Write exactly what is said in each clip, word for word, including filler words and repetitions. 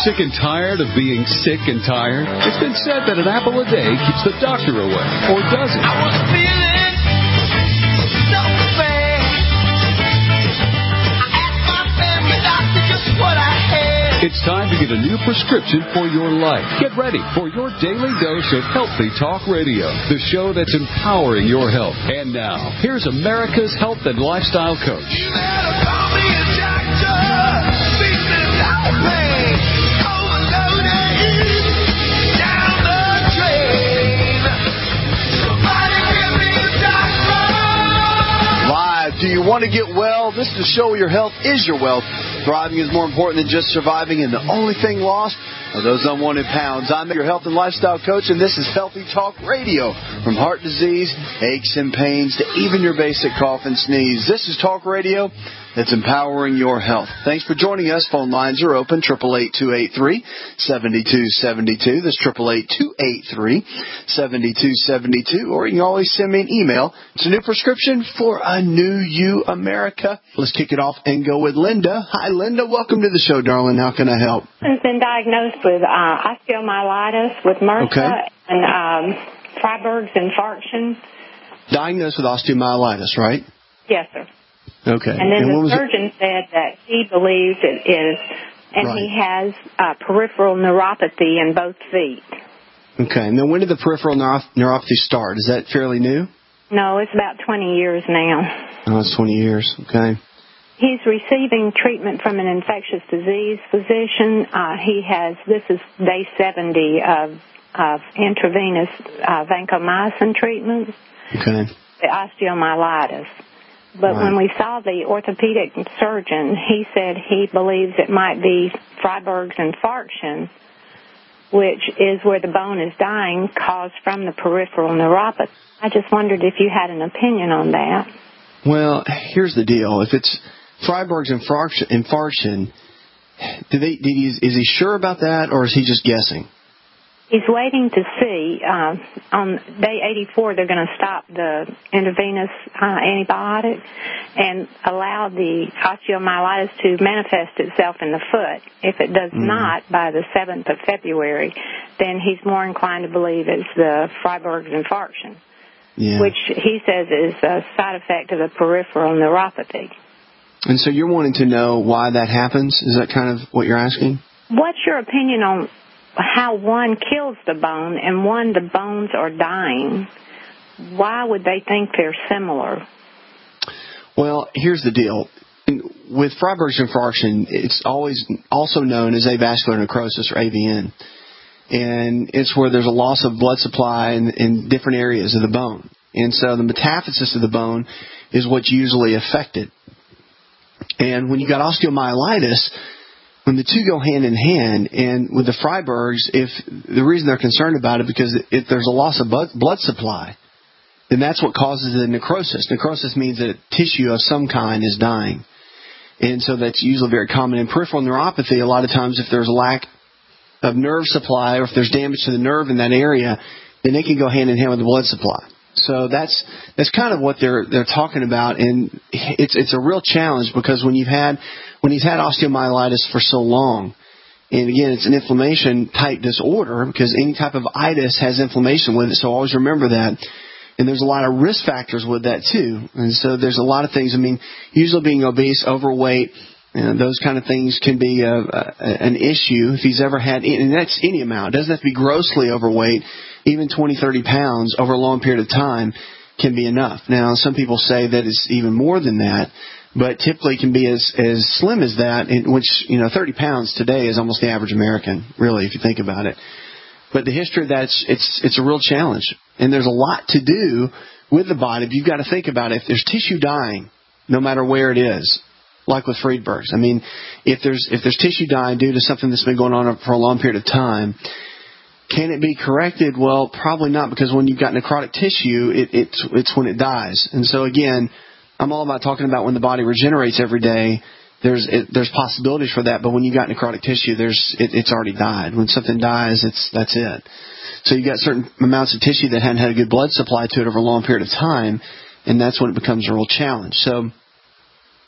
Sick and tired of being sick and tired? It's been said that an apple a day keeps the doctor away, or does it? I was feeling so bad. I asked my family doctor just what I had. It's time to get a new prescription for your life. Get ready for your daily dose of Healthy Talk Radio, the show that's empowering your health. And now, here's America's health and lifestyle coach. You better call me a doctor. Fix this out, man. Overloaded. Down the drain. Somebody give me a doctor. Live. Do you want to get well? This is the show where your health is your wealth. Thriving is more important than just surviving, and the only thing lost are those unwanted pounds. I'm your health and lifestyle coach, and this is Healthy Talk Radio. From heart disease, aches and pains, to even your basic cough and sneeze. This is Talk Radio that's empowering your health. Thanks for joining us. Phone lines are open, eight eight eight, two eight three, seven two seven two. That's eight eight eight, two eight three, seven two seven two. Or you can always send me an email. It's a new prescription for a new you, America. Let's kick it off and go with Linda. Hi, Linda. Welcome to the show, darling. How can I help? I've been diagnosed with uh, osteomyelitis, with M R S A, Okay. and um, Freiberg's infarction. Diagnosed with osteomyelitis, right? Yes, sir. Okay. And then what the was it? surgeon said that he believes it is, and Right. he has uh, peripheral neuropathy in both feet. Okay. And then when did the peripheral neuro- neuropathy start? Is that fairly new? No, it's about twenty years now. Oh, it's twenty years. Okay. He's receiving treatment from an infectious disease physician. Uh, he has, this is day seventy of, of intravenous uh, vancomycin treatment, Okay. the osteomyelitis. But Right. when we saw the orthopedic surgeon, he said he believes it might be Freiberg's infarction, which is where the bone is dying, caused from the peripheral neuropathy. I just wondered if you had an opinion on that. Well, here's the deal. If it's Freiberg's infarction, infarction did they, did he, is he sure about that, or is he just guessing? He's waiting to see. Uh, on day eighty-four, they're going to stop the intravenous uh, antibiotic and allow the osteomyelitis to manifest itself in the foot. If it does Mm. not, by the seventh of February, then he's more inclined to believe it's the Freiberg's infarction, Yeah. which he says is a side effect of the peripheral neuropathy. And so you're wanting to know why that happens? Is that kind of what you're asking? What's your opinion on how one kills the bone and one, the bones are dying? Why would they think they're similar? Well, here's the deal. With Freiberg's infarction, it's always also known as avascular necrosis, or A V N. And it's where there's a loss of blood supply in, in different areas of the bone. And so the metaphysis of the bone is what's usually affected. And when you got osteomyelitis, when the two go hand in hand, and with the Freiberg's, if the reason they're concerned about it, because if there's a loss of blood, blood supply, then that's what causes the necrosis. Necrosis means that tissue of some kind is dying. And so that's usually very common. In peripheral neuropathy, a lot of times if there's a lack of nerve supply, or if there's damage to the nerve in that area, then they can go hand in hand with the blood supply. So that's that's kind of what they're they're talking about, and it's it's a real challenge, because when you've had when he's had osteomyelitis for so long, and again it's an inflammation type disorder, because any type of itis has inflammation with it. So always remember that. And there's a lot of risk factors with that too. And so there's a lot of things. I mean, usually being obese, overweight, you know, those kind of things can be a, a, an issue if he's ever had, and that's any amount. It doesn't have to be grossly overweight. Even twenty, thirty pounds over a long period of time can be enough. Now, some people say that it's even more than that, but typically it can be as, as slim as that, in which, you know, thirty pounds today is almost the average American, really, if you think about it. But the history of that, it's, it's a real challenge. And there's a lot to do with the body. You've got to think about it. If there's tissue dying, no matter where it is, like with Freiberg's, I mean, if there's if there's tissue dying due to something that's been going on for a long period of time, can it be corrected? Well, probably not, because when you've got necrotic tissue, it, it's it's when it dies. And so, again, I'm all about talking about when the body regenerates every day. There's it, there's possibilities for that, but when you've got necrotic tissue, there's it, it's already died. When something dies, it's that's it. So you've got certain amounts of tissue that hadn't had a good blood supply to it over a long period of time, and that's when it becomes a real challenge. So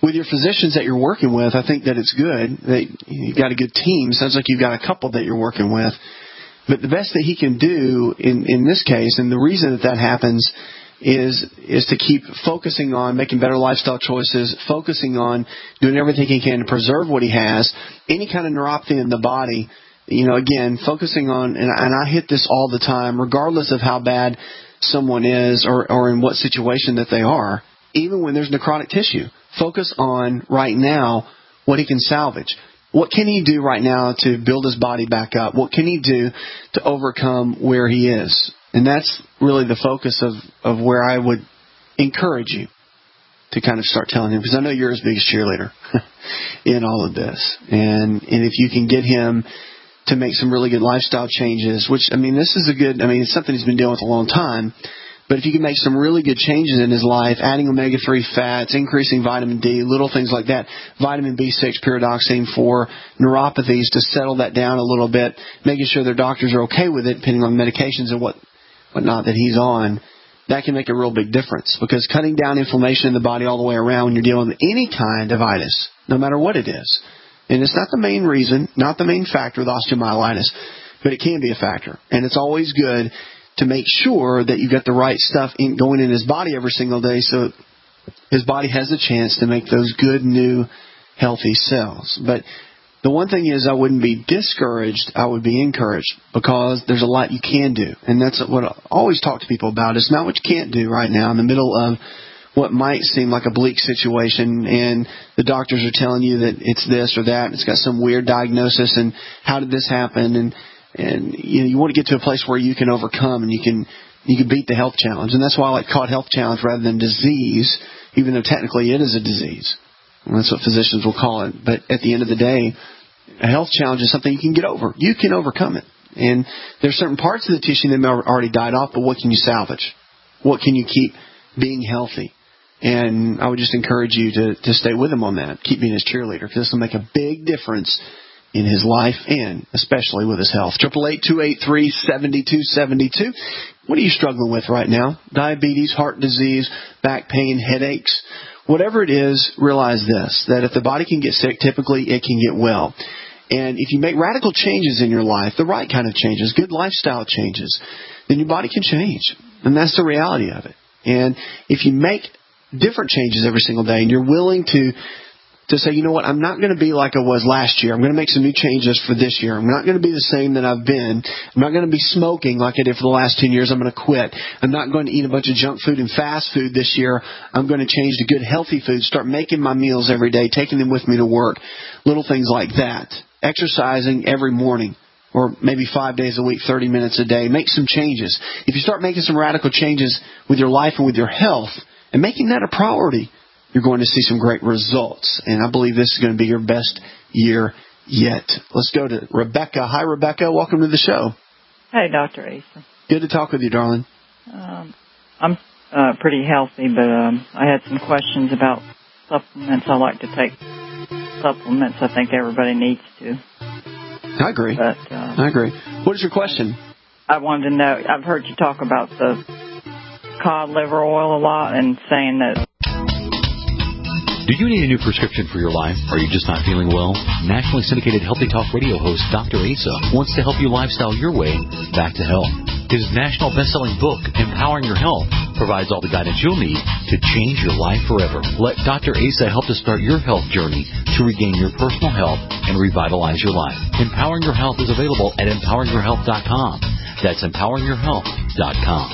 with your physicians that you're working with, I think that it's good that you've got a good team. Sounds like you've got a couple that you're working with. But the best that he can do in, in this case, and the reason that that happens is is to keep focusing on making better lifestyle choices, focusing on doing everything he can to preserve what he has. Any kind of neuropathy in the body, you know, again, focusing on, and, and I hit this all the time, regardless of how bad someone is or, or in what situation that they are, even when there's necrotic tissue, focus on right now what he can salvage. What can he do right now to build his body back up? What can he do to overcome where he is? And that's really the focus of, of where I would encourage you to kind of start telling him, because I know you're his biggest cheerleader in all of this. And and if you can get him to make some really good lifestyle changes, which, I mean, this is a good, I mean, it's something he's been dealing with a long time, but if you can make some really good changes in his life, adding omega three fats, increasing vitamin D, little things like that, vitamin B six, pyridoxine for neuropathies to settle that down a little bit, making sure their doctors are okay with it, depending on medications and what whatnot that he's on, that can make a real big difference. Because cutting down inflammation in the body all the way around when you're dealing with any kind of itis, no matter what it is, and it's not the main reason, not the main factor with osteomyelitis, but it can be a factor. And it's always good to make sure that you've got the right stuff in, going in his body every single day so his body has a chance to make those good, new, healthy cells. But the one thing is, I wouldn't be discouraged, I would be encouraged, because there's a lot you can do. And that's what I always talk to people about. It's not what you can't do right now in the middle of what might seem like a bleak situation, and the doctors are telling you that it's this or that, it's got some weird diagnosis, and how did this happen? And And you know, you want to get to a place where you can overcome and you can you can beat the health challenge. And that's why I like to call it health challenge rather than disease, even though technically it is a disease. And that's what physicians will call it. But at the end of the day, a health challenge is something you can get over. You can overcome it. And there's certain parts of the tissue that may have already died off, but what can you salvage? What can you keep being healthy? And I would just encourage you to, to stay with him on that. Keep being his cheerleader, because this will make a big difference in his life and especially with his health. Triple eight two eight three seven two seven two. What are you struggling with right now? Diabetes, heart disease, back pain, headaches, whatever it is. Realize this: that if the body can get sick, typically it can get well. And if you make radical changes in your life, the right kind of changes, good lifestyle changes, then your body can change, and that's the reality of it. And if you make different changes every single day, and you're willing to to say, you know what, I'm not going to be like I was last year. I'm going to make some new changes for this year. I'm not going to be the same that I've been. I'm not going to be smoking like I did for the last ten years. I'm going to quit. I'm not going to eat a bunch of junk food and fast food this year. I'm going to change to good, healthy food, start making my meals every day, taking them with me to work, little things like that. Exercising every morning, or maybe five days a week, thirty minutes a day. Make some changes. If you start making some radical changes with your life and with your health and making that a priority, you're going to see some great results. And I believe this is going to be your best year yet. Let's go to Rebecca. Hi, Rebecca. Welcome to the show. Hey, Doctor Asa. Good to talk with you, darling. Um, I'm uh, pretty healthy, but um, I had some questions about supplements. I like to take supplements. I think everybody needs to. I agree. But, uh, I agree. What is your question? I wanted to know, I've heard you talk about the cod liver oil a lot and saying that. Do you need a new prescription for your life? Are you just not feeling well? Nationally syndicated Healthy Talk radio host Doctor Asa wants to help you lifestyle your way back to health. His national best-selling book, Empowering Your Health, provides all the guidance you'll need to change your life forever. Let Doctor Asa help to start your health journey to regain your personal health and revitalize your life. Empowering Your Health is available at empowering your health dot com. That's empowering your health dot com.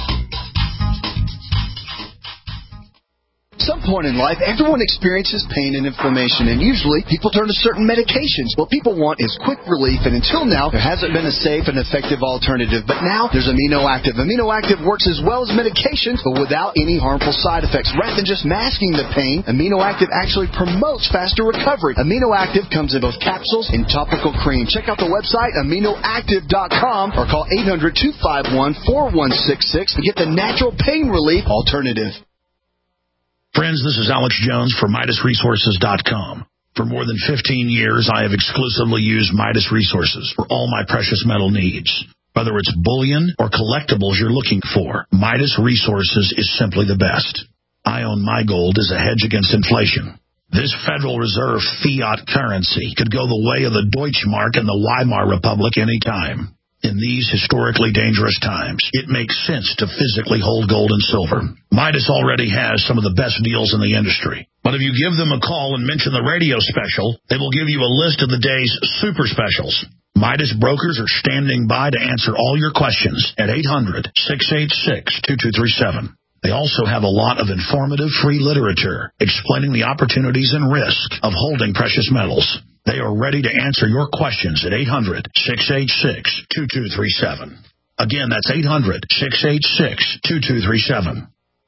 At some point in life, everyone experiences pain and inflammation, and usually people turn to certain medications. What people want is quick relief, and until now, there hasn't been a safe and effective alternative. But now, there's Amino Active. Amino Active works as well as medications, but without any harmful side effects. Rather than just masking the pain, Amino Active actually promotes faster recovery. Amino Active comes in both capsules and topical cream. Check out the website, amino active dot com, or call eight hundred, two five one, four one six six to get the natural pain relief alternative. Friends, this is Alex Jones for Midas Resources dot com. For more than fifteen years, I have exclusively used Midas Resources for all my precious metal needs. Whether it's bullion or collectibles you're looking for, Midas Resources is simply the best. I own my gold as a hedge against inflation. This Federal Reserve fiat currency could go the way of the Deutschmark and the Weimar Republic any time. In these historically dangerous times, it makes sense to physically hold gold and silver. Midas already has some of the best deals in the industry. But if you give them a call and mention the radio special, they will give you a list of the day's super specials. Midas brokers are standing by to answer all your questions at eight hundred, six eight six, two two three seven. They also have a lot of informative free literature explaining the opportunities and risk of holding precious metals. They are ready to answer your questions at eight hundred, six eight six, two two three seven. Again, that's eight hundred, six eight six, two two three seven.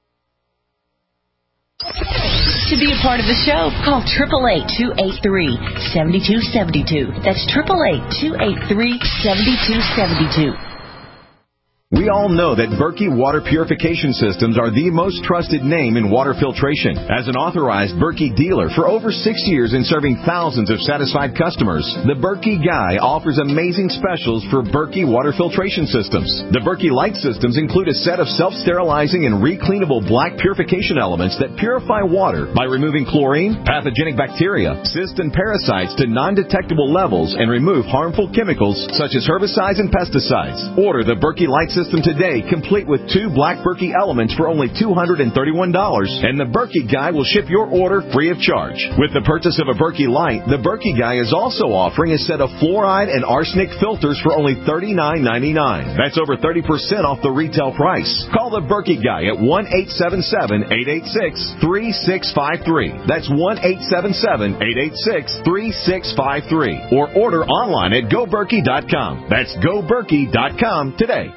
To be a part of the show, call eight eight eight, two eight three, seven two seven two. That's eight eight eight, two eight three, seven two seven two. We all know that Berkey Water Purification Systems are the most trusted name in water filtration. As an authorized Berkey dealer for over six years and serving thousands of satisfied customers, the Berkey Guy offers amazing specials for Berkey Water Filtration Systems. The Berkey Light Systems include a set of self-sterilizing and recleanable black purification elements that purify water by removing chlorine, pathogenic bacteria, cysts, and parasites to non-detectable levels and remove harmful chemicals such as herbicides and pesticides. Order the Berkey Light System today, complete with two black Berkey elements for only two hundred thirty-one dollars, and the Berkey Guy will ship your order free of charge. With the purchase of a Berkey Light, the Berkey Guy is also offering a set of fluoride and arsenic filters for only thirty-nine ninety-nine. That's over thirty percent off the retail price. Call the Berkey Guy at one eight seven seven, eight eight six, three six five three. That's one eight seven seven, eight eight six, three six five three. Or order online at go berkey dot com. That's go berkey dot com today.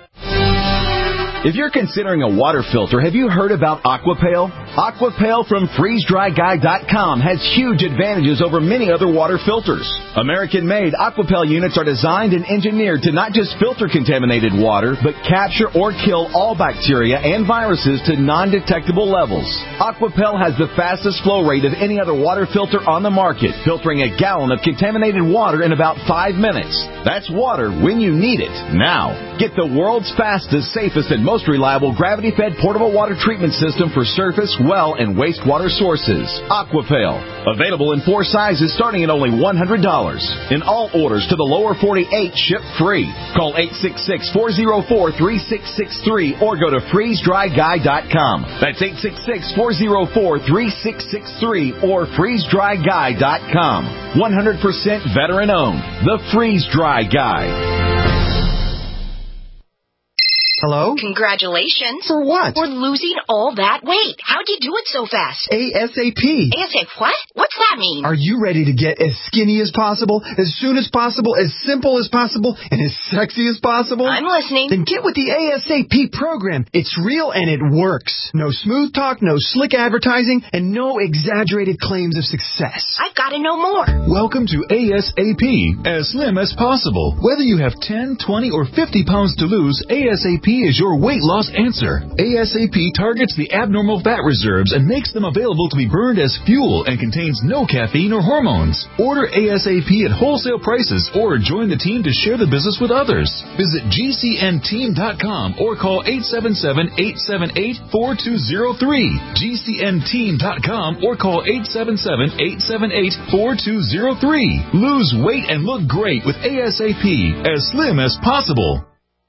If you're considering a water filter, have you heard about Aquapale? Aquapale from freeze dry guy dot com has huge advantages over many other water filters. American-made Aquapale units are designed and engineered to not just filter contaminated water, but capture or kill all bacteria and viruses to non-detectable levels. Aquapale has the fastest flow rate of any other water filter on the market, filtering a gallon of contaminated water in about five minutes. That's water when you need it, now. Get the world's fastest, safest, and most reliable gravity-fed portable water treatment system for surface, well, and wastewater sources. Aquapale. Available in four sizes starting at only one hundred dollars. In all orders to the lower forty-eight, ship free. Call eight six six, four zero four, three six six three or go to freeze dry guy dot com. That's eight six six, four zero four, three six six three or freeze dry guy dot com. one hundred percent veteran-owned. The Freeze Dry Guy. Hello? Congratulations. For what? For losing all that weight. How'd you do it so fast? ASAP. ASAP what? What's that mean? Are you ready to get as skinny as possible, as soon as possible, as simple as possible, and as sexy as possible? I'm listening. Then get with the ASAP program. It's real and it works. No smooth talk, no slick advertising, and no exaggerated claims of success. I've got to know more. Welcome to ASAP, as slim as possible. Whether you have ten, twenty, or fifty pounds to lose, ASAP is your weight loss answer. ASAP targets the abnormal fat reserves and makes them available to be burned as fuel and contains no caffeine or hormones. Order ASAP at wholesale prices or join the team to share the business with others. Visit G C N team dot com or call eight seven seven, eight seven eight, four two zero three. G C N team dot com or call eight seven seven, eight seven eight, four two zero three. Lose weight and look great with ASAP, as slim as possible.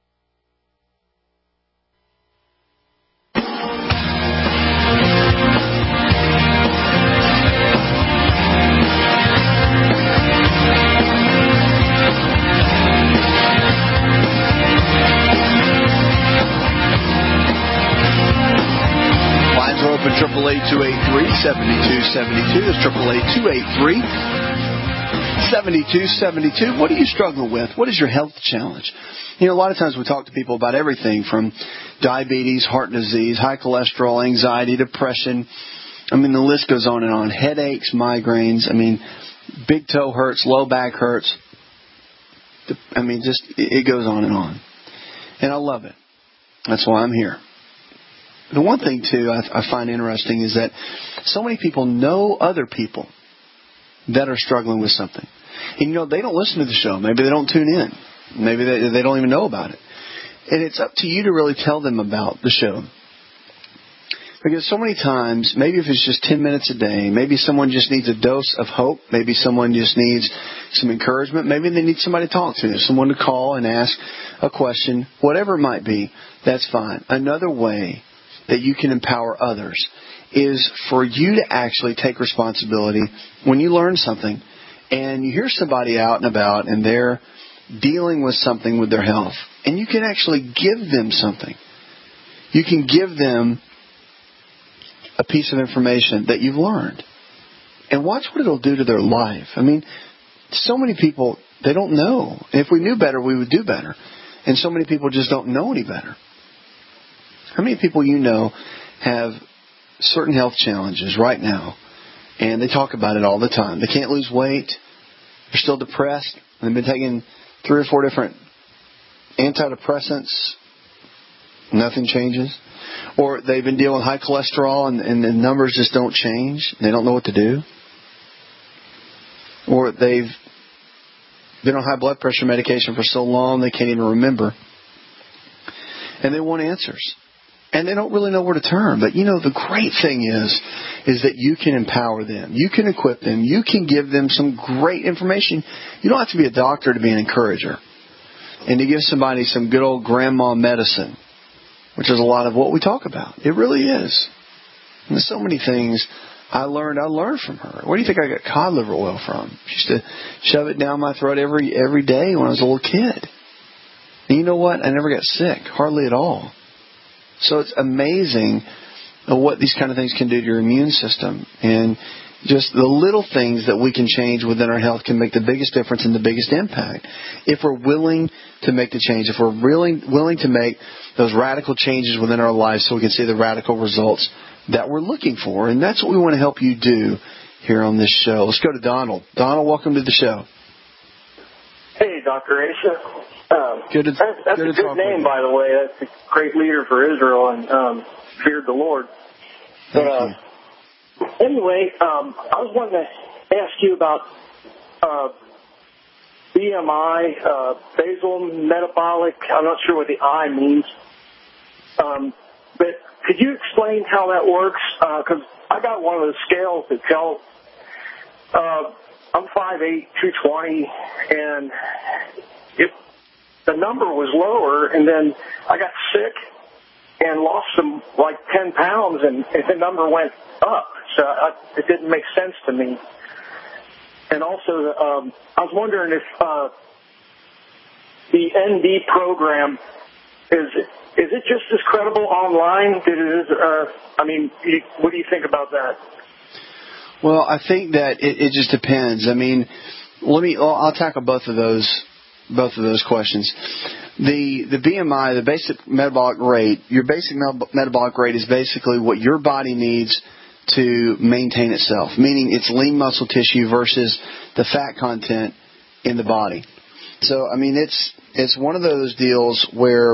triple eight, two eight three, seven two seven two. That's triple eight, two eight three, seven two seven two. What are you struggling with? What is your health challenge? You know, a lot of times we talk to people about everything from diabetes, heart disease, high cholesterol, anxiety, depression. I mean, the list goes on and on. Headaches, migraines. I mean, big toe hurts, low back hurts. I mean, just, it goes on and on. And I love it. That's why I'm here. The one thing, too, I, I find interesting is that so many people know other people that are struggling with something. And, you know, they don't listen to the show. Maybe they don't tune in. Maybe they, they don't even know about it. And it's up to you to really tell them about the show. Because so many times, maybe if it's just ten minutes a day, maybe someone just needs a dose of hope, maybe someone just needs some encouragement, maybe they need somebody to talk to, someone to call and ask a question, whatever it might be, that's fine. Another way that you can empower others is for you to actually take responsibility when you learn something and you hear somebody out and about and they're dealing with something with their health, and you can actually give them something. You can give them a piece of information that you've learned. And watch what it'll do to their life. I mean, so many people, they don't know. If we knew better, we would do better. And so many people just don't know any better. How many people you know have certain health challenges right now, and they talk about it all the time? They can't lose weight. They're still depressed. They've been taking three or four different antidepressants. Nothing changes. Or they've been dealing with high cholesterol and, and the numbers just don't change. They don't know what to do. Or they've been on high blood pressure medication for so long they can't even remember. And they want answers. And they don't really know where to turn. But, you know, the great thing is, is that you can empower them. You can equip them. You can give them some great information. You don't have to be a doctor to be an encourager. And to give somebody some good old grandma medicine, which is a lot of what we talk about. It really is. And there's so many things I learned. I learned from her. Where do you think I got cod liver oil from? She used to shove it down my throat every every day when I was a little kid. And you know what? I never got sick, hardly at all. So it's amazing what these kind of things can do to your immune system. And just the little things that we can change within our health can make the biggest difference and the biggest impact. If we're willing to make the change, if we're really willing to make those radical changes within our lives so we can see the radical results that we're looking for. And that's what we want to help you do here on this show. Let's go to Donald. Donald, welcome to the show. Hey, Doctor Asa. Um, good to, that's that's good a good name, by the way. That's a great leader for Israel and um, feared the Lord. But, Thank uh, you. Anyway, um, I was wanting to ask you about uh, B M I, uh, basal metabolic. I'm not sure what the I means. Um, but could you explain how that works? Because uh, I got one of those scales that tell uh, I'm five eight, two twenty, and it, the number was lower, and then I got sick and lost some, like ten pounds, and, and the number went up. So I, it didn't make sense to me. And also, um, I was wondering if uh, the N D program is is it just as credible online? Did it is, uh, I mean, you, what do you think about that? Well, I think that it, it just depends. I mean, let me. I'll, I'll tackle both of those. Both of those questions. The the B M I, the basic metabolic rate. Your basic metabolic rate is basically what your body needs to maintain itself, meaning it's lean muscle tissue versus the fat content in the body. So, I mean, it's it's one of those deals where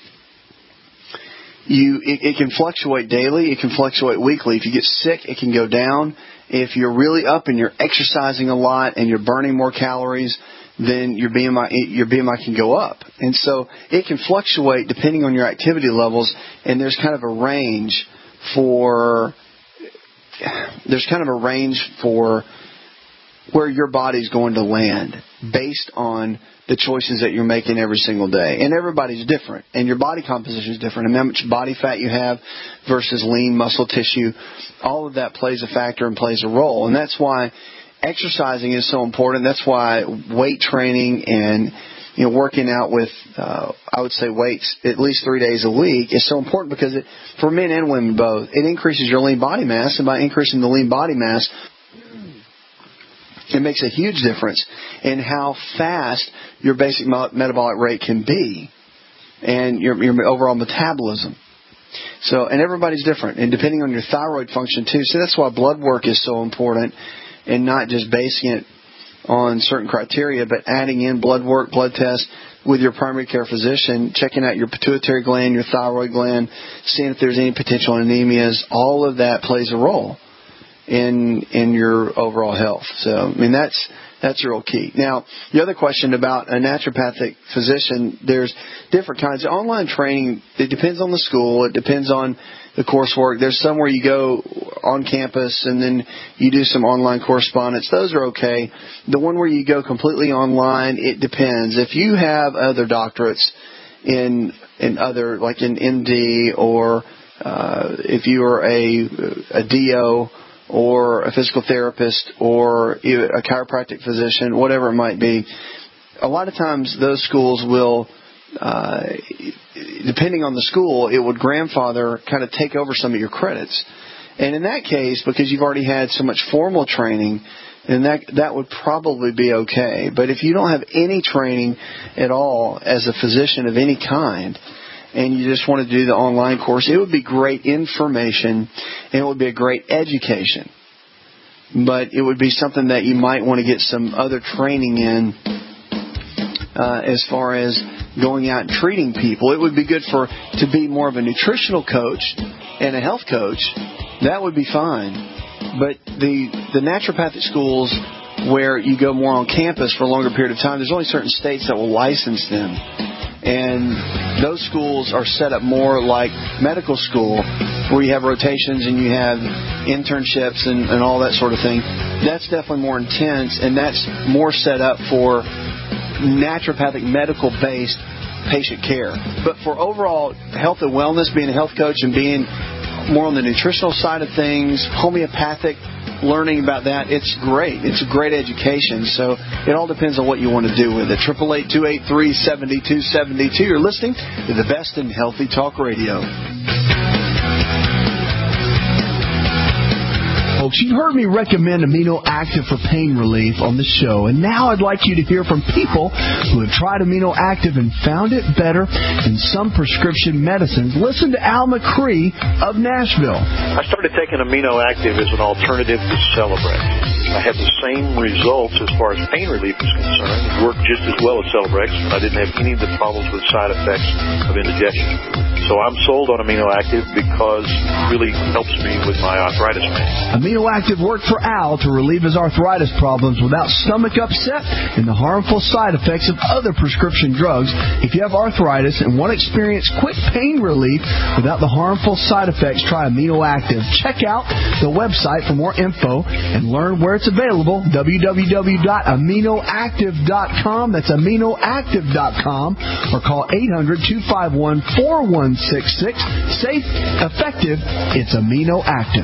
you it, it can fluctuate daily, it can fluctuate weekly. If you get sick, it can go down. If you're really up and you're exercising a lot and you're burning more calories, then your B M I your B M I can go up. And so it can fluctuate depending on your activity levels, and there's kind of a range for there's kind of a range for where your body's going to land based on the choices that you're making every single day. And everybody's different, and your body composition is different, and how much body fat you have versus lean muscle tissue, all of that plays a factor and plays a role. And that's why exercising is so important. That's why weight training and, you know, working out with, uh, I would say weights at least three days a week is so important, because it, for men and women both, it increases your lean body mass, and by increasing the lean body mass, it makes a huge difference in how fast your basic metabolic rate can be and your, your overall metabolism. So, and everybody's different, and depending on your thyroid function too. So that's why blood work is so important, and not just basing it on certain criteria, but adding in blood work, blood tests with your primary care physician, checking out your pituitary gland, your thyroid gland, seeing if there's any potential anemias. All of that plays a role in in your overall health. So, I mean, that's That's real key. Now, the other question about a naturopathic physician, there's different kinds of online training. It depends on the school. It depends on the coursework. There's some where you go on campus and then you do some online correspondence. Those are okay. The one where you go completely online, it depends. If you have other doctorates in in other, like in M D, or uh, if you are a, a D O, or a physical therapist, or a chiropractic physician, whatever it might be, a lot of times those schools will, uh, depending on the school, it would grandfather kind of take over some of your credits. And in that case, because you've already had so much formal training, then that that would probably be okay. But if you don't have any training at all as a physician of any kind, and you just want to do the online course, it would be great information, and it would be a great education. But it would be something that you might want to get some other training in uh, as far as going out and treating people. It would be good for to be more of a nutritional coach and a health coach. That would be fine. But the, the naturopathic schools where you go more on campus for a longer period of time, there's only certain states that will license them. And those schools are set up more like medical school, where you have rotations and you have internships and, and all that sort of thing. That's definitely more intense, and that's more set up for naturopathic medical-based patient care. But for overall health and wellness, being a health coach and being more on the nutritional side of things, homeopathic, learning about that, it's great. It's a great education. So it all depends on what you want to do with it. eight eight eight, two eight three, seven two seven two. You're listening to the best in Healthy Talk Radio. Folks, you heard me recommend Amino Active for pain relief on the show, and now I'd like you to hear from people who have tried Amino Active and found it better than some prescription medicines. Listen to Al McCree of Nashville. I started taking Amino Active as an alternative to Celebrex. I had the same results as far as pain relief is concerned. It worked just as well as Celebrex. I didn't have any of the problems with side effects of indigestion. So I'm sold on Amino Active because it really helps me with my arthritis pain. Amino Active worked for Al to relieve his arthritis problems without stomach upset and the harmful side effects of other prescription drugs. If you have arthritis and want to experience quick pain relief without the harmful side effects, try Amino Active. Check out the website for more info and learn where it's available, w w w dot amino active dot com. That's amino active dot com, or call eight hundred, two five one, four one six six. Safe, effective, it's Amino Active.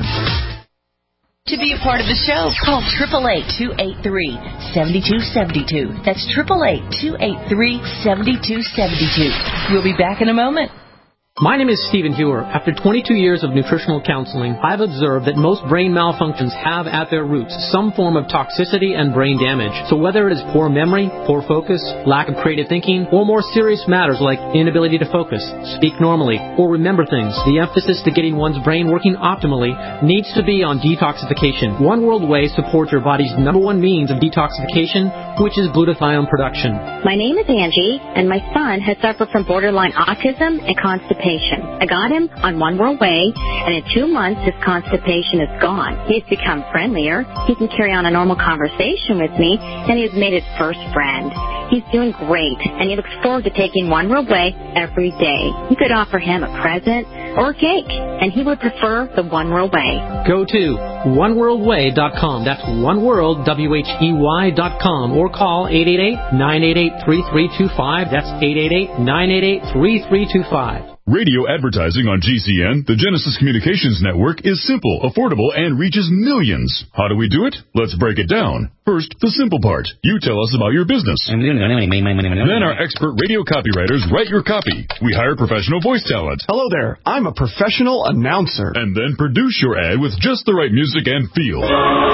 To be a part of the show, call eight eight eight, two eight three, seven two seven two. That's eight eight eight, two eight three, seven two seven two. We'll be back in a moment. My name is Stephen Hewer. After twenty-two years of nutritional counseling, I've observed that most brain malfunctions have at their roots some form of toxicity and brain damage. So whether it is poor memory, poor focus, lack of creative thinking, or more serious matters like inability to focus, speak normally, or remember things, the emphasis to getting one's brain working optimally needs to be on detoxification. One World Whey supports your body's number one means of detoxification, which is glutathione production. My name is Angie, and my son has suffered from borderline autism and constipation. I got him on One World Whey, and in two months his constipation is gone. He's become friendlier. He can carry on a normal conversation with me, and he has made his first friend. He's doing great, and he looks forward to taking One World Whey every day. You could offer him a present or a cake, and he would prefer the One World Whey. Go to one world way dot com. That's oneworld, W H E Y dot com, or call eight eight eight, nine eight eight, three three two five. That's eight eight eight, nine eight eight, three three two five. Radio advertising on G C N, the Genesis Communications Network, is simple, affordable, and reaches millions. How do we do it? Let's break it down. First, the simple part. You tell us about your business. Then our expert radio copywriters write your copy. We hire professional voice talent. Hello there. I'm a professional announcer. And then produce your ad with just the right music and feel.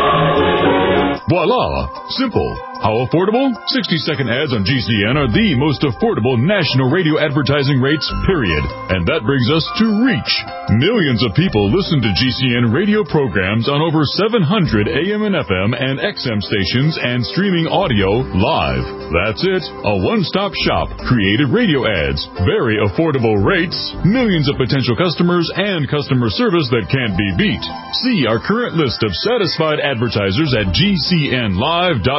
Voila! Simple. How affordable? sixty-second ads on G C N are the most affordable national radio advertising rates, period. And that brings us to reach. Millions of people listen to G C N radio programs on over seven hundred A M and F M and X M stations and streaming audio live. That's it. A one-stop shop. Creative radio ads. Very affordable rates. Millions of potential customers and customer service that can't be beat. See our current list of satisfied advertisers at G C N live dot com.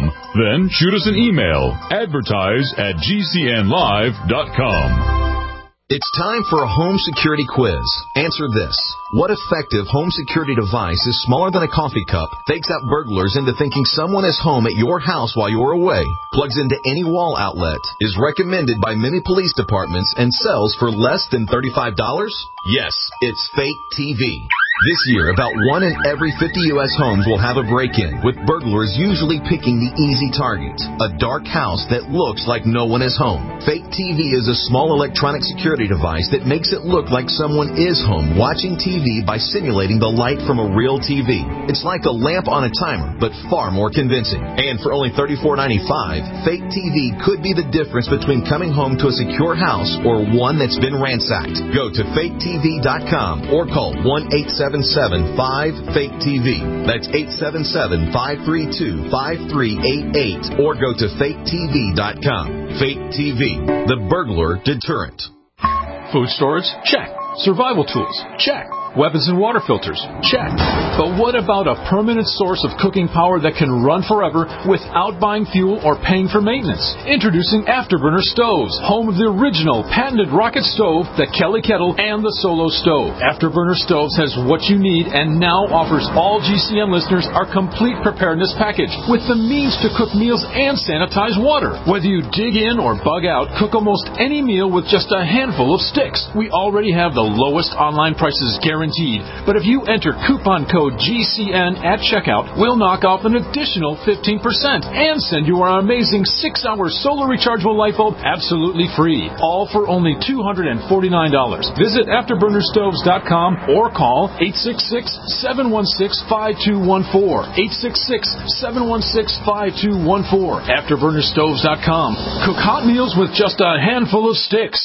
com. Then shoot us an email, advertise at g c n live dot com. It's time for a home security quiz. Answer this. What effective home security device is smaller than a coffee cup, fakes out burglars into thinking someone is home at your house while you're away, plugs into any wall outlet, is recommended by many police departments, and sells for less than thirty-five dollars? Yes, it's Fake T V. This year, about one in every fifty U S homes will have a break-in, with burglars usually picking the easy target, a dark house that looks like no one is home. Fake T V is a small electronic security device that makes it look like someone is home watching T V by simulating the light from a real T V. It's like a lamp on a timer, but far more convincing. And for only thirty-four ninety-five, Fake T V could be the difference between coming home to a secure house or one that's been ransacked. Go to fake t v dot com or call one eight seven seven five fake T V. That's eight seven seven, five three two, five three eight eight or go to fake t v dot com. Fake T V, the burglar deterrent. Food storage? Check. Survival tools? Check. Weapons and water filters? Check. But what about a permanent source of cooking power that can run forever without buying fuel or paying for maintenance? Introducing Afterburner Stoves, home of the original patented rocket stove, the Kelly Kettle, and the Solo Stove. Afterburner Stoves has what you need and now offers all G C N listeners our complete preparedness package with the means to cook meals and sanitize water. Whether you dig in or bug out, cook almost any meal with just a handful of sticks. We already have the lowest online prices guaranteed. But if you enter coupon code G C N at checkout, we'll knock off an additional fifteen percent and send you our amazing six hour solar rechargeable light bulb absolutely free. All for only two hundred forty-nine dollars. Visit afterburner stoves dot com or call eight six six, seven one six, five two one four. eight six six, seven one six, five two one four. afterburner stoves dot com. Cook hot meals with just a handful of sticks.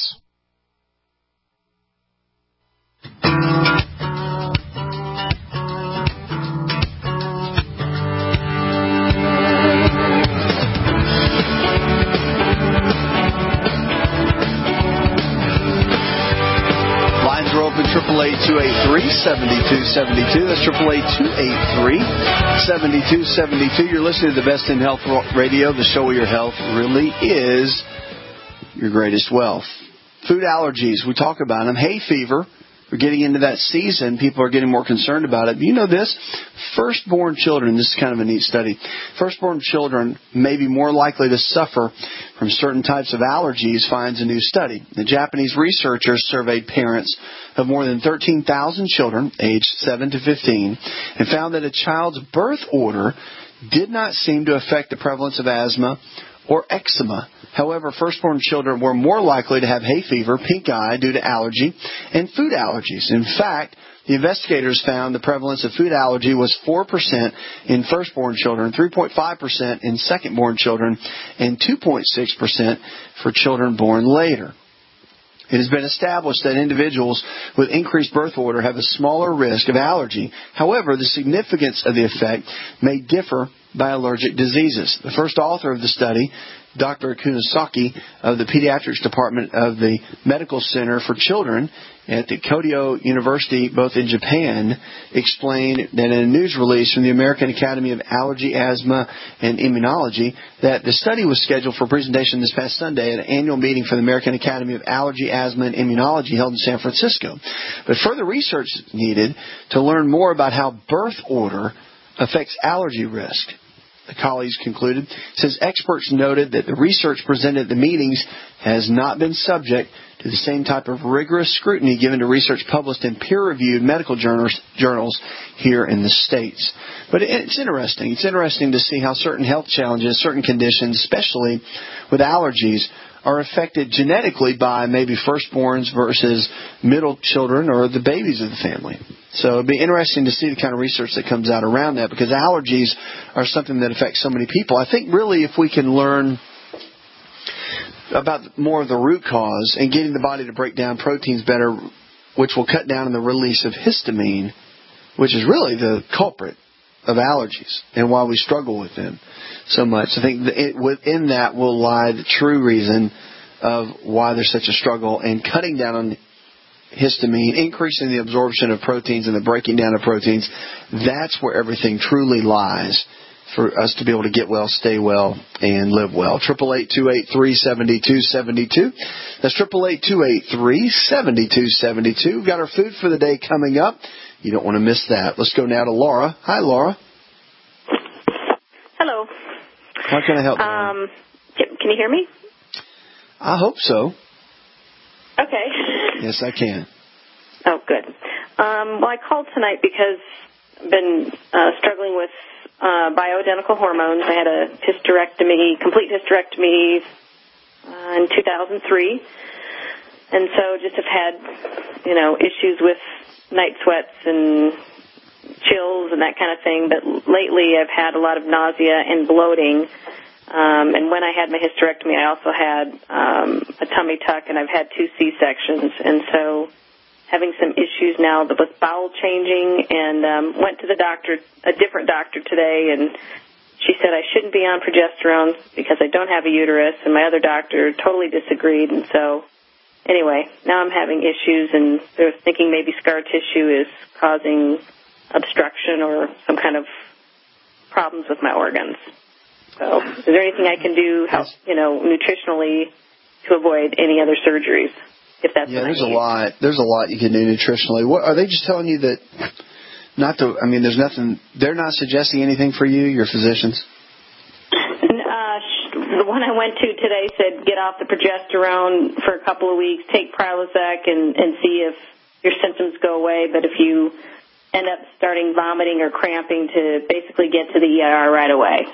triple eight two eight three, seven two seven two. That's triple eight two eight three, seven two seven two. You're listening to the Best in Health Radio, the show where your health really is your greatest wealth. Food allergies, we talk about them. Hay fever, we're getting into that season. People are getting more concerned about it. You know this? Firstborn children, this is kind of a neat study. Firstborn children may be more likely to suffer from certain types of allergies, finds a new study. The Japanese researchers surveyed parents of more than thirteen thousand children, aged seven to fifteen, and found that a child's birth order did not seem to affect the prevalence of asthma or eczema. However, firstborn children were more likely to have hay fever, pink eye due to allergy, and food allergies. In fact, the investigators found the prevalence of food allergy was four percent in firstborn children, three point five percent in secondborn children, and two point six percent for children born later. It has been established that individuals with increased birth order have a smaller risk of allergy. However, the significance of the effect may differ by allergic diseases. The first author of the study, Doctor Kunisaki of the Pediatrics Department of the Medical Center for Children at the Kyoto University, both in Japan, explained that in a news release from the American Academy of Allergy, Asthma, and Immunology that the study was scheduled for presentation this past Sunday at an annual meeting for the American Academy of Allergy, Asthma, and Immunology held in San Francisco. But further research is needed to learn more about how birth order affects allergy risk. The colleagues concluded, says experts noted that the research presented at the meetings has not been subject to the same type of rigorous scrutiny given to research published in peer-reviewed medical journals, journals here in the States. But it's interesting. It's interesting to see how certain health challenges, certain conditions, especially with allergies, are affected genetically by maybe firstborns versus middle children or the babies of the family. So it'd be interesting to see the kind of research that comes out around that, because allergies are something that affects so many people. I think really if we can learn about more of the root cause and getting the body to break down proteins better, which will cut down on the release of histamine, which is really the culprit of allergies and why we struggle with them so much. I think it, within that will lie the true reason of why there's such a struggle, and cutting down on histamine, increasing the absorption of proteins and the breaking down of proteins. That's where everything truly lies for us to be able to get well, stay well, and live well. Triple eight two eight three seventy two seventy two. That's triple eight two eight three seventy two seventy two. We've got our food for the day coming up. You don't want to miss that. Let's go now to Laura. Hi, Laura. Hello. How can I help? Um, can, can you hear me? I hope so. Okay. Yes, I can. Oh, good. Um, well, I called tonight because I've been uh, struggling with uh, bioidentical hormones. I had a hysterectomy, complete hysterectomy uh, in two thousand three, and so just have had, you know, issues with night sweats and chills and that kind of thing. But lately, I've had a lot of nausea and bloating. Um, and when I had my hysterectomy, I also had um, a tummy tuck, and I've had two C-sections. And so having some issues now with bowel changing, and um, went to the doctor, a different doctor today, and she said I shouldn't be on progesterone because I don't have a uterus, and my other doctor totally disagreed. And so anyway, now I'm having issues, and they're thinking maybe scar tissue is causing obstruction or some kind of problems with my organs. So is there anything I can do, help, you know, nutritionally to avoid any other surgeries? If that's yeah, what there's I need. a lot. There's a lot you can do nutritionally. What are they just telling you that? Not to. I mean, there's nothing. They're not suggesting anything for you. Your physicians. Uh, the one I went to today said get off the progesterone for a couple of weeks, take Prilosec, and and see if your symptoms go away. But if you end up starting vomiting or cramping, to basically get to the E R right away.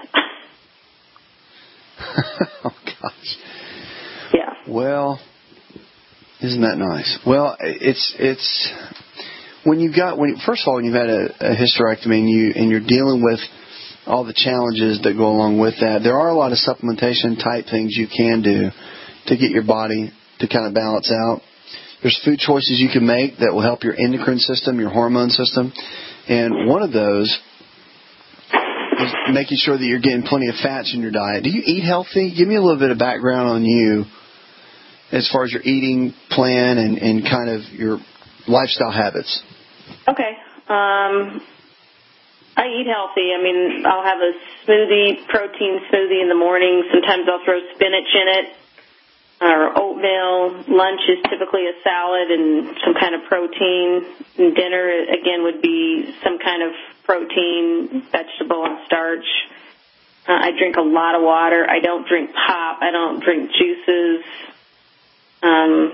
Oh gosh. Yeah. Well, isn't that nice? Well, it's it's when you got when first of all when you've had a, a hysterectomy and you and you're dealing with all the challenges that go along with that. There are a lot of supplementation type things you can do to get your body to kind of balance out. There's food choices you can make that will help your endocrine system, your hormone system, and one of those is making sure that you're getting plenty of fats in your diet. Do you eat healthy? Give me a little bit of background on you as far as your eating plan and, and kind of your lifestyle habits. Okay. Um, I eat healthy. I mean, I'll have a smoothie, protein smoothie in the morning. Sometimes I'll throw spinach in it or oatmeal. Lunch is typically a salad and some kind of protein. And dinner, again, would be some kind of protein, vegetable, and starch. Uh, I drink a lot of water. I don't drink pop. I don't drink juices. Um,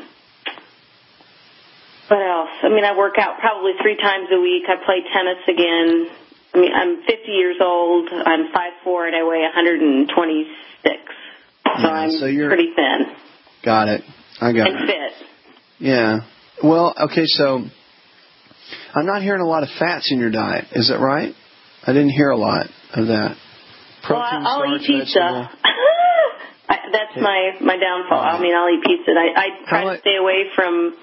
what else? I mean, I work out probably three times a week. I play tennis again. I mean, I'm fifty years old. I'm five foot four, and I weigh one hundred twenty-six. So Yeah, I'm so you're, pretty thin. Got it. I got and it. fit. Yeah. Well, okay, so I'm not hearing a lot of fats in your diet. Is that right? I didn't hear a lot of that. Protein, well, I'll starch, eat pizza. I, that's Okay. my, my downfall. I mean, I'll eat pizza. And I, I try How to stay away from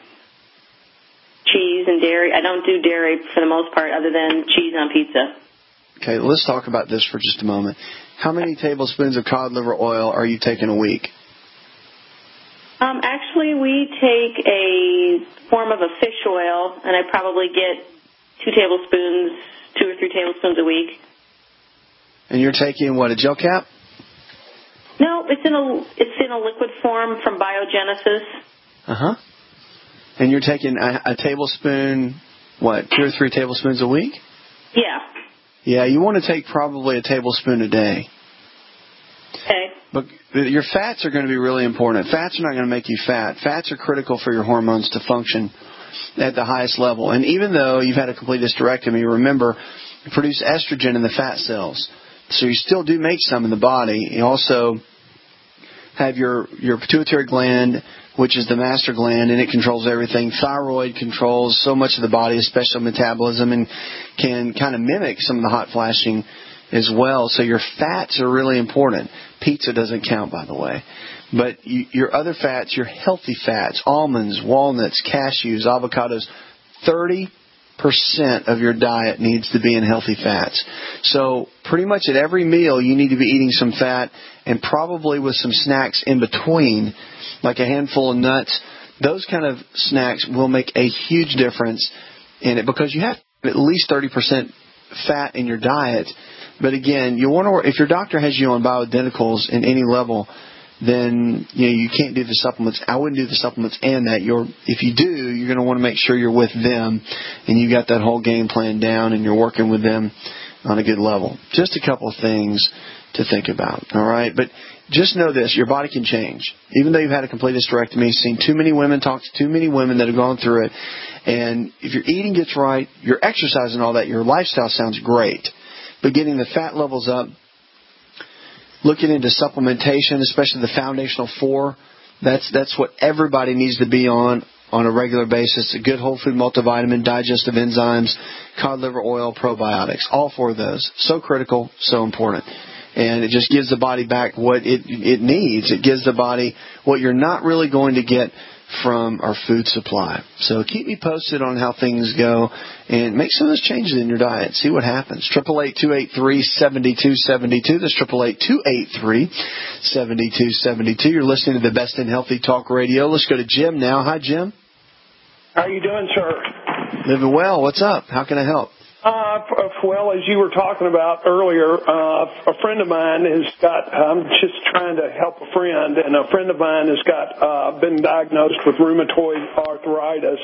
cheese and dairy. I don't do dairy for the most part other than cheese on pizza. Okay, let's talk about this for just a moment. How many tablespoons of cod liver oil are you taking a week? Um, actually, we take a form of a fish oil, and I probably get two tablespoons, two or three tablespoons a week. And you're taking, what, a gel cap? No, it's in a it's in a liquid form from Biogenesis. Uh-huh. And you're taking a, a tablespoon, what, two or three tablespoons a week? Yeah. Yeah, you want to take probably a tablespoon a day. Okay. But your fats are going to be really important. Fats are not going to make you fat. Fats are critical for your hormones to function at the highest level. And even though you've had a complete hysterectomy, remember, you produce estrogen in the fat cells. So you still do make some in the body. You also have your, your pituitary gland, which is the master gland, and it controls everything. Thyroid controls so much of the body, especially metabolism, and can kind of mimic some of the hot flashing as well. So your fats are really important. Pizza doesn't count, by the way. But you, your other fats, your healthy fats, almonds, walnuts, cashews, avocados, thirty percent of your diet needs to be in healthy fats. So pretty much at every meal you need to be eating some fat, and probably with some snacks in between, like a handful of nuts. Those kind of snacks will make a huge difference in it, because you have at least thirty percent fat in your diet. But again, you want to, if your doctor has you on bioidenticals in any level, then you know you can't do the supplements. I wouldn't do the supplements and that. You're, if you do, you're going to want to make sure you're with them and you got that whole game plan down and you're working with them on a good level. Just a couple of things to think about, all right? But just know this, your body can change. Even though you've had a complete hysterectomy, seen too many women, talked to too many women that have gone through it, and if your eating gets right, your exercise and all that, your lifestyle sounds great. But getting the fat levels up, looking into supplementation, especially the foundational four, that's that's what everybody needs to be on on a regular basis. A good whole food multivitamin, digestive enzymes, cod liver oil, probiotics. All four of those. So critical, so important. And it just gives the body back what it it needs. It gives the body what you're not really going to get from our food supply. So keep me posted on how things go and make some of those changes in your diet. See what happens. triple eight, two eight three, seven two seven two. That's triple eight, two eight three, seven two seven two. You're listening to the Best in Healthy Talk Radio. Let's go to Jim now. Hi, Jim. How are you doing, sir? Living well. What's up? How can I help? Uh, well, as you were talking about earlier, uh, a friend of mine has got, I'm just trying to help a friend, and a friend of mine has got, uh, been diagnosed with rheumatoid arthritis,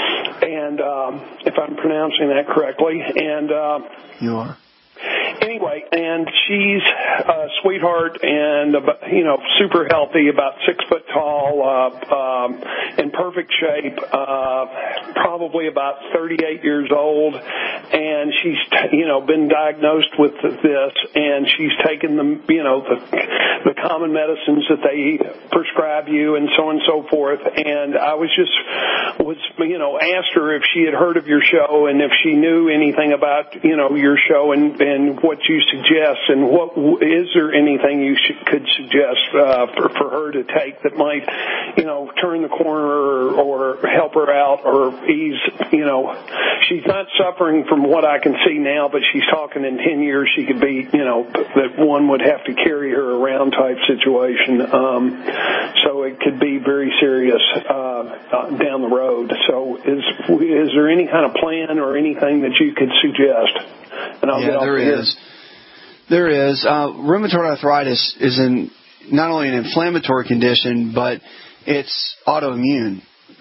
and, um, if I'm pronouncing that correctly, and, uh, you are. Anyway, and she's a sweetheart and, you know, super healthy, about six foot tall, uh, um, in perfect shape, uh, probably about thirty-eight years old, and she's, you know, been diagnosed with this, and she's taken the, you know, the, the common medicines that they prescribe you and so on and so forth, and I was just, was, you know, asked her if she had heard of your show and if she knew anything about, you know, your show and, and what you suggest, and what is there anything you should, could suggest uh, for, for her to take that might, you know, turn the corner or, or help her out or ease, you know, she's not suffering from what I can see now, but she's talking in ten years she could be, you know, that one would have to carry her around type situation. Um, so it could be very serious uh, uh, down the road. So is is there any kind of plan or anything that you could suggest? And I'll yeah, get off there here. is. There is. Uh, rheumatoid arthritis is an, not only an inflammatory condition, but it's autoimmune,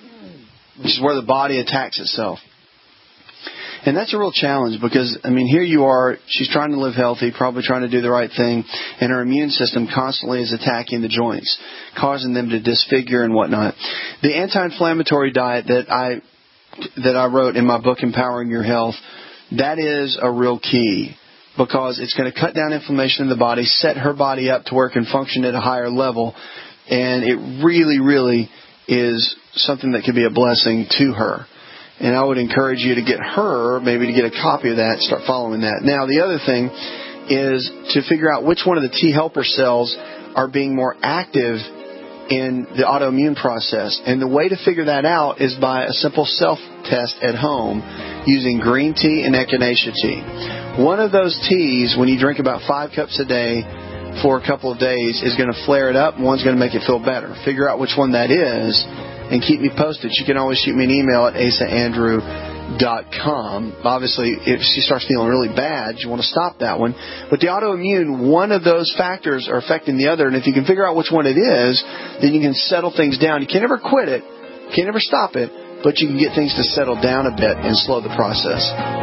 which is where the body attacks itself. And that's a real challenge because, I mean, here you are, she's trying to live healthy, probably trying to do the right thing, and her immune system constantly is attacking the joints, causing them to disfigure and whatnot. The anti-inflammatory diet that I that I wrote in my book, Empowering Your Health, that is a real key because it's going to cut down inflammation in the body, set her body up to where it can function at a higher level, and it really, really is something that could be a blessing to her. And I would encourage you to get her, maybe to get a copy of that, start following that. Now, the other thing is to figure out which one of the T helper cells are being more active in the autoimmune process. And the way to figure that out is by a simple self-test at home using green tea and echinacea tea. One of those teas, when you drink about five cups a day for a couple of days, is going to flare it up, and one's going to make it feel better. Figure out which one that is and keep me posted. You can always shoot me an email at asa andrew dot com. Obviously, if she starts feeling really bad, you want to stop that one. But the autoimmune, one of those factors are affecting the other, and if you can figure out which one it is, then you can settle things down. You can't ever quit it, can't ever stop it, but you can get things to settle down a bit and slow the process.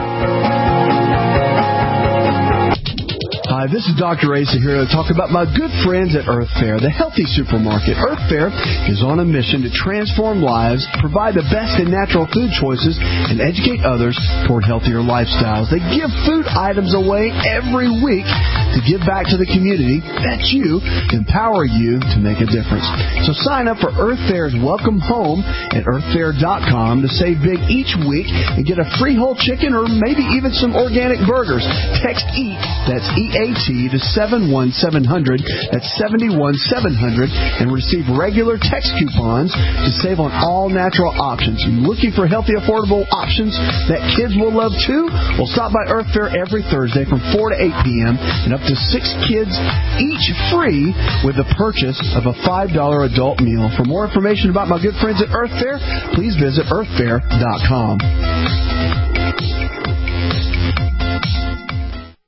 Hi, this is Doctor Asa here to talk about my good friends at Earth Fare, the healthy supermarket. Earth Fare is on a mission to transform lives, provide the best in natural food choices, and educate others toward healthier lifestyles. They give food items away every week to give back to the community. That's you, empower you to make a difference. So sign up for Earth Fare's Welcome Home at earth fare dot com to save big each week and get a free whole chicken or maybe even some organic burgers. Text EAT, that's E A T, to seven one seven zero zero, that's seven one seven zero zero, and receive regular text coupons to save on all natural options. Looking for healthy, affordable options that kids will love too? Well, stop by Earth Fare every Thursday from four to eight p.m. and up to six kids each free with the purchase of a five dollar adult meal. For more information about my good friends at Earth Fare, please visit earth fare dot com.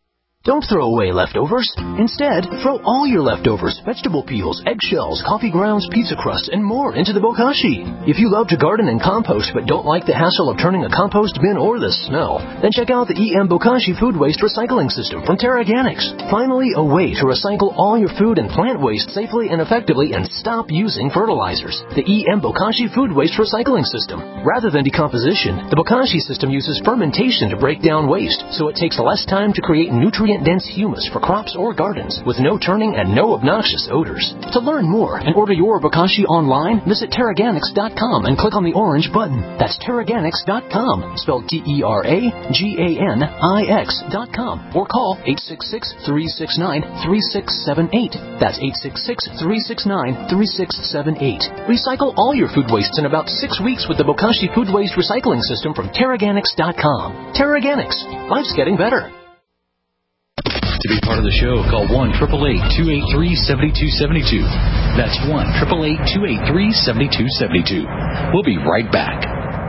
Don't throw away leftovers. Instead, throw all your leftovers, vegetable peels, eggshells, coffee grounds, pizza crusts, and more into the bokashi. If you love to garden and compost but don't like the hassle of turning a compost bin or the smell, then check out the E M Bokashi Food Waste Recycling System from TerraGanix. Finally, a way to recycle all your food and plant waste safely and effectively and stop using fertilizers. The E M Bokashi Food Waste Recycling System. Rather than decomposition, the Bokashi system uses fermentation to break down waste, so it takes less time to create nutrient-dense humus for crops or gardens with no turning and no obnoxious odors. To learn more and order your Bokashi online, visit Terraganix dot com and click on the orange button. That's Terraganix dot com, spelled T E R A G A N I X dot com, or call eight six six, three six nine, three six seven eight. That's eight six six, three six nine, three six seven eight. Recycle all your food wastes in about six weeks with the Bokashi Food Waste Recycling System from Terraganix dot com. Terraganix. Life's getting better. To be part of the show, call one eight eight eight, two eight three, seven two seven two. That's one eight eight eight, two eight three, seven two seven two. We'll be right back.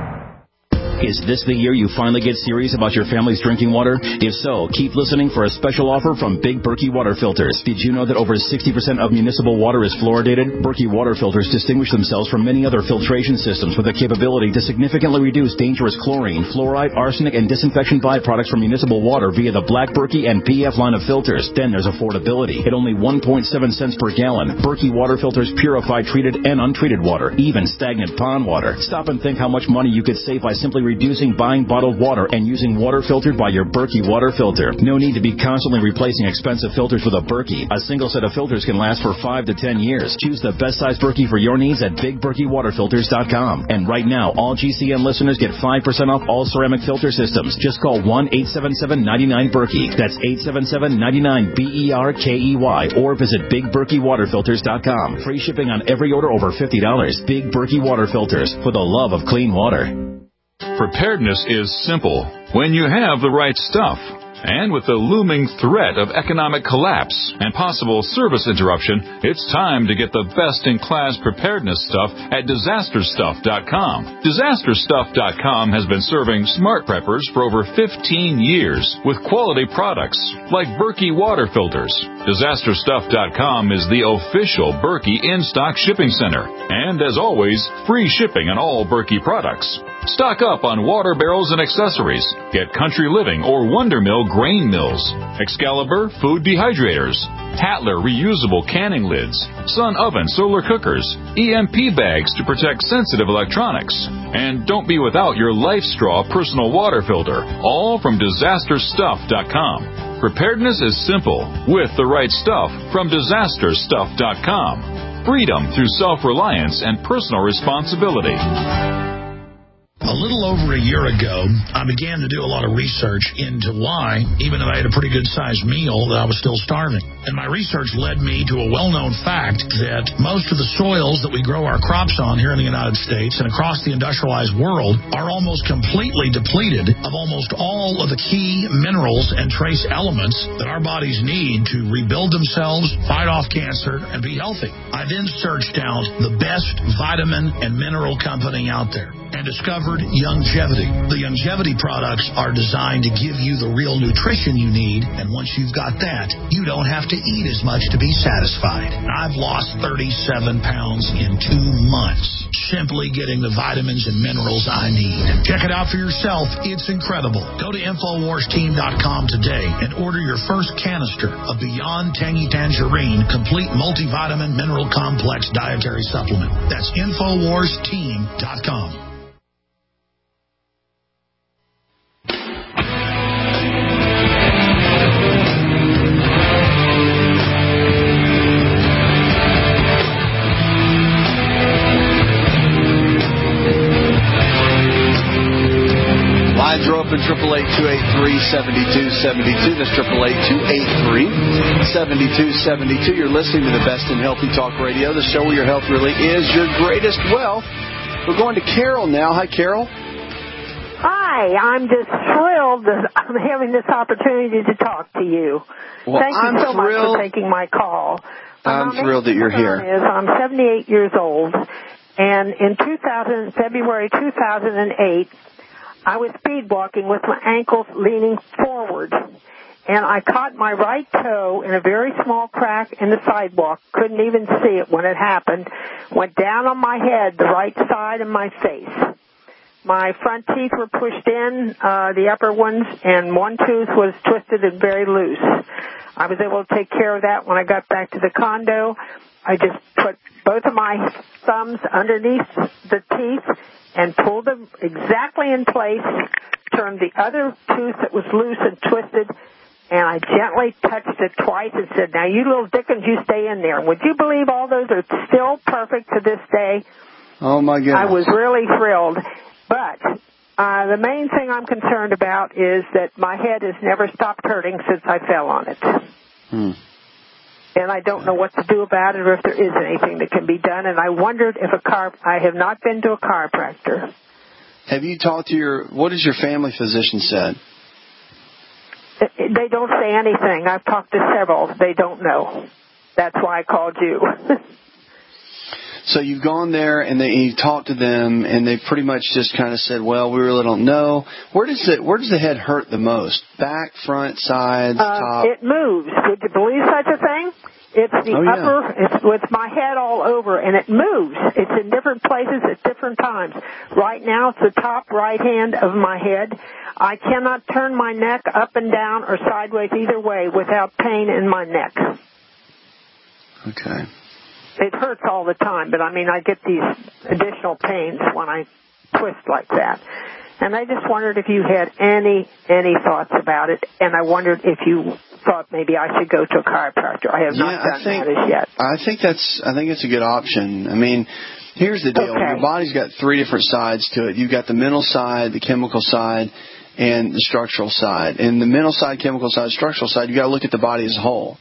Is this the year you finally get serious about your family's drinking water? If so, keep listening for a special offer from Big Berkey Water Filters. Did you know that over sixty percent of municipal water is fluoridated? Berkey Water Filters distinguish themselves from many other filtration systems with the capability to significantly reduce dangerous chlorine, fluoride, arsenic, and disinfection byproducts from municipal water via the Black Berkey and P F line of filters. Then there's affordability. At only one point seven cents per gallon, Berkey Water Filters purify treated and untreated water, even stagnant pond water. Stop and think how much money you could save by simply reducing buying bottled water and using water filtered by your Berkey water filter. No need to be constantly replacing expensive filters with a Berkey. A single set of filters can last for five to ten years. Choose the best size Berkey for your needs at big berkey water filters dot com. And right now, all G C N listeners get five percent off all ceramic filter systems. Just call one eight seven seven, nine nine, Berkey. That's eight seven seven, nine nine, B E R K E Y. Or visit big berkey water filters dot com. Free shipping on every order over fifty dollars. Big Berkey Water Filters, for the love of clean water. Preparedness is simple when you have the right stuff. And with the looming threat of economic collapse and possible service interruption, it's time to get the best-in-class preparedness stuff at disaster stuff dot com. disaster stuff dot com has been serving smart preppers for over fifteen years with quality products like Berkey water filters. disaster stuff dot com is the official Berkey in-stock shipping center. And as always, free shipping on all Berkey products. Stock up on water barrels and accessories. Get Country Living or Wonder Mill grain mills, Excalibur food dehydrators, Hatler reusable canning lids, Sun Oven solar cookers, E M P bags to protect sensitive electronics. And don't be without your Life Straw personal water filter, all from disaster stuff dot com. Preparedness is simple with the right stuff from disaster stuff dot com. Freedom through self-reliance and personal responsibility. A little over a year ago, I began to do a lot of research into why, even though I had a pretty good-sized meal, that I was still starving. And my research led me to a well-known fact that most of the soils that we grow our crops on here in the United States and across the industrialized world are almost completely depleted of almost all of the key minerals and trace elements that our bodies need to rebuild themselves, fight off cancer, and be healthy. I then searched out the best vitamin and mineral company out there and discovered Youngevity. The Youngevity products are designed to give you the real nutrition you need, and once you've got that, you don't have to eat as much to be satisfied. I've lost thirty-seven pounds in two months, simply getting the vitamins and minerals I need. Check it out for yourself. It's incredible. Go to infowars team dot com today and order your first canister of Beyond Tangy Tangerine Complete Multivitamin Mineral Complex Dietary Supplement. That's infowars team dot com. Lines are open, triple eight, two eight three, seven two seven two. That's triple eight, two eight three, seven two seven two. You're listening to the Best in Healthy Talk Radio, the show where your health really is your greatest wealth. We're going to Carol now. Hi, Carol. Hi, I'm just thrilled that I'm having this opportunity to talk to you. Well, Thank you I'm so thrilled. much for taking my call. I'm My thrilled that you're here. Is I'm seventy-eight years old, and in two thousand, February two thousand eight, I was speed walking with my ankles leaning forward, and I caught my right toe in a very small crack in the sidewalk. Couldn't even see it when it happened. Went down on my head, the right side of my face. My front teeth were pushed in, uh, the upper ones, and one tooth was twisted and very loose. I was able to take care of that when I got back to the condo. I just put both of my thumbs underneath the teeth and pulled them exactly in place, turned the other tooth that was loose and twisted, and I gently touched it twice and said, now, you little dickens, you stay in there. Would you believe all those are still perfect to this day? Oh, my goodness. I was really thrilled. But uh, the main thing I'm concerned about is that my head has never stopped hurting since I fell on it. Hmm. And I don't know what to do about it or if there is anything that can be done. And I wondered if a car, I have not been to a chiropractor. Have you talked to your, what has your family physician said? They don't say anything. I've talked to several. They don't know. That's why I called you. So you've gone there and they, you talked to them, and they pretty much just kind of said, well, we really don't know. Where does it, where does the head hurt the most? Back, front, sides, uh, top? It moves. Would you believe such a thing? It's the oh, yeah. upper, it's with my head all over, and it moves. It's in different places at different times. Right now, it's the top right hand of my head. I cannot turn my neck up and down or sideways either way without pain in my neck. Okay. It hurts all the time, but I mean, I get these additional pains when I twist like that. And I just wondered if you had any, any thoughts about it, and I wondered if you thought maybe I should go to a chiropractor. I have yeah, not done I think, that as yet. I think that's, I think it's a good option. I mean, here's the deal. Okay. Your body's got three different sides to it. You've got the mental side, the chemical side, and the structural side. And the mental side, chemical side, structural side, you've got to look at the body as a whole.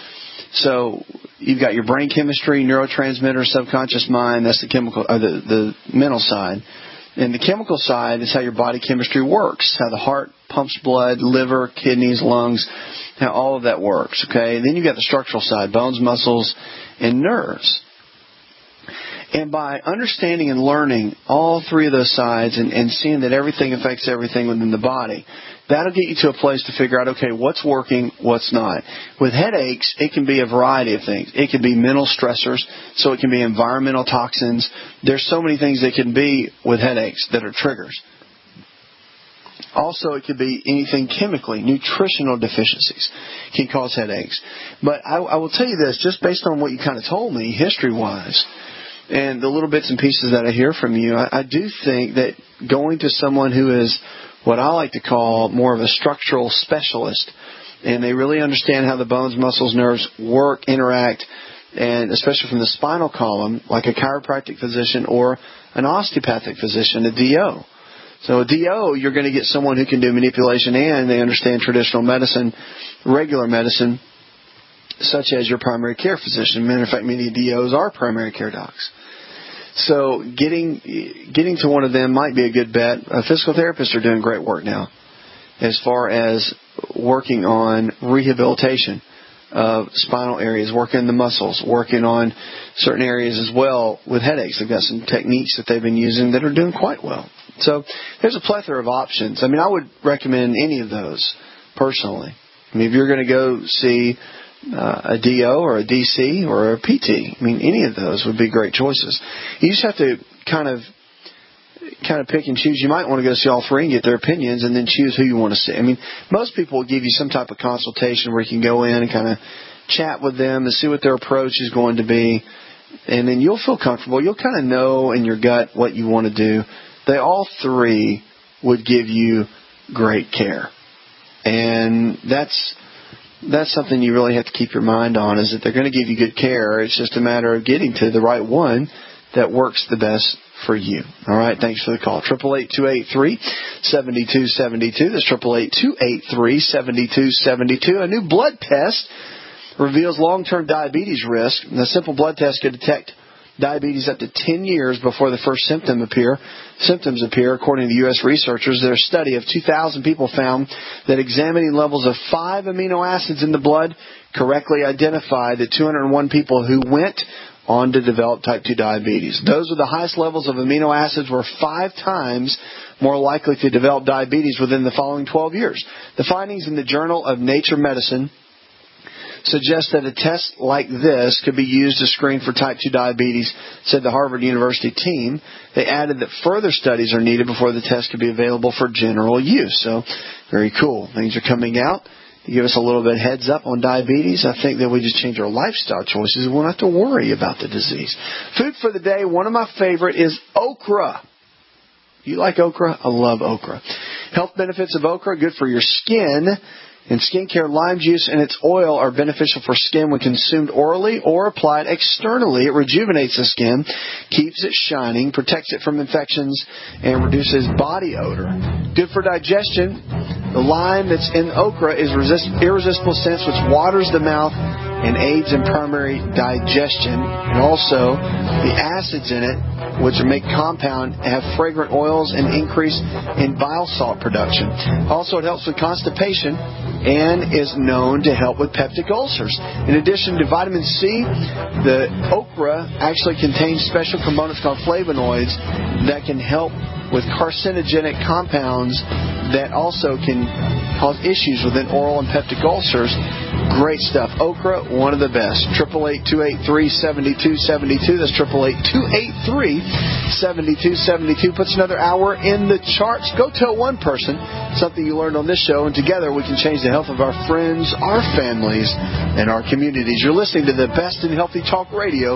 So you've got your brain chemistry, neurotransmitter, subconscious mind. That's the chemical, or the, the mental side. And the chemical side is how your body chemistry works, how the heart pumps blood, liver, kidneys, lungs, how all of that works. Okay. And then you've got the structural side, bones, muscles, and nerves. And by understanding and learning all three of those sides and, and seeing that everything affects everything within the body, that'll get you to a place to figure out, okay, what's working, what's not. With headaches, it can be a variety of things. It can be mental stressors, so it can be environmental toxins. There's so many things that can be with headaches that are triggers. Also, it could be anything chemically. Nutritional deficiencies can cause headaches. But I, I will tell you this, just based on what you kind of told me, history-wise, and the little bits and pieces that I hear from you, I, I do think that going to someone who is what I like to call more of a structural specialist, and they really understand how the bones, muscles, nerves work, interact, and especially from the spinal column, like a chiropractic physician or an osteopathic physician, a D O. So a D O, you're going to get someone who can do manipulation and they understand traditional medicine, regular medicine, such as your primary care physician. Matter of fact, many D Os are primary care docs. So getting getting to one of them might be a good bet. Uh, physical therapists are doing great work now as far as working on rehabilitation of spinal areas, working the muscles, working on certain areas as well with headaches. They've got some techniques that they've been using that are doing quite well. So there's a plethora of options. I mean, I would recommend any of those personally. I mean, if you're going to go see Uh, a D O or a D C or a P T. I mean, any of those would be great choices. You just have to kind of kind of pick and choose. You might want to go see all three and get their opinions and then choose who you want to see. I mean, most people will give you some type of consultation where you can go in and kind of chat with them and see what their approach is going to be, and then you'll feel comfortable. You'll kind of know in your gut what you want to do. They all three would give you great care, and that's That's something you really have to keep your mind on, is that they're going to give you good care. It's just a matter of getting to the right one that works the best for you. All right, thanks for the call. eight eight eight, two eight three, seven two seven two. That's eight eight eight, two eight three, seven two seven two. A new blood test reveals long-term diabetes risk. And the simple blood test could detect diabetes up to ten years before the first symptom appear. Symptoms appear, according to U S researchers. Their study of two thousand people found that examining levels of five amino acids in the blood correctly identified the two hundred one people who went on to develop type two diabetes. Those with the highest levels of amino acids were five times more likely to develop diabetes within the following twelve years. The findings in the Journal of Nature Medicine suggest that a test like this could be used to screen for type two diabetes, said the Harvard University team. They added that further studies are needed before the test could be available for general use. So, very cool. Things are coming out to give us a little bit heads up on diabetes. I think that we just change our lifestyle choices and we won't have to worry about the disease. Food for the day, one of my favorite is okra. You like okra? I love okra. Health benefits of okra, good for your skin. In skincare, lime juice and its oil are beneficial for skin when consumed orally or applied externally. It rejuvenates the skin, keeps it shining, protects it from infections, and reduces body odor. Good for digestion. The lime that's in okra is resist- irresistible scent, which waters the mouth and aids in primary digestion. And also, the acids in it, which make compound, have fragrant oils and increase in bile salt production. Also, it helps with constipation and is known to help with peptic ulcers. In addition to vitamin C, the okra actually contains special components called flavonoids that can help with carcinogenic compounds that also can cause issues within oral and peptic ulcers. Great stuff. Okra, one of the best. eight eight eight, two eight three, seven two seven two. That's eight eight eight, two eight three, seven two seven two. Puts another hour in the charts. Go tell one person something you learned on this show, and together we can change the health of our friends, our families, and our communities. You're listening to the best in healthy talk radio.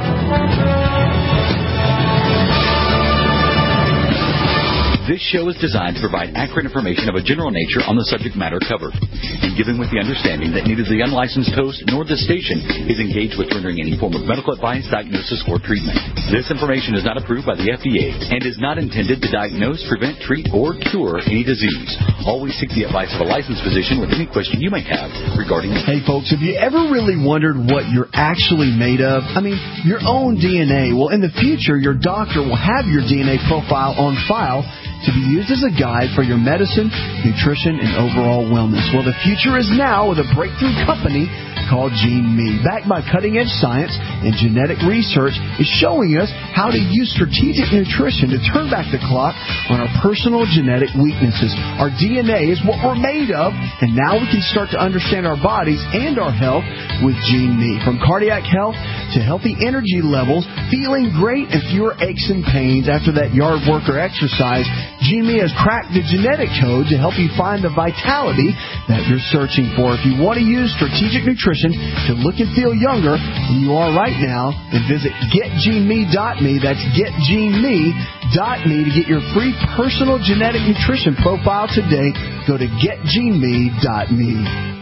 This show is designed to provide accurate information of a general nature on the subject matter covered, and given with the understanding that neither the unlicensed host nor the station is engaged with rendering any form of medical advice, diagnosis, or treatment. This information is not approved by the F D A and is not intended to diagnose, prevent, treat, or cure any disease. Always seek the advice of a licensed physician with any question you may have regarding... Hey, folks, have you ever really wondered what you're actually made of? I mean, your own D N A. Well, in the future, your doctor will have your D N A profile on file to be used as a guide for your medicine, nutrition, and overall wellness. Well, the future is now with a breakthrough company called GeneMe. Backed by cutting-edge science and genetic research, is showing us how to use strategic nutrition to turn back the clock on our personal genetic weaknesses. Our D N A is what we're made of, and now we can start to understand our bodies and our health with GeneMe. From cardiac health to healthy energy levels, feeling great, and fewer aches and pains after that yard work or exercise, GeneMe has cracked the genetic code to help you find the vitality that you're searching for. If you want to use strategic nutrition to look and feel younger than you are right now, then visit get gene me dot me. That's get gene me dot me to get your free personal genetic nutrition profile today. Go to get gene me dot me.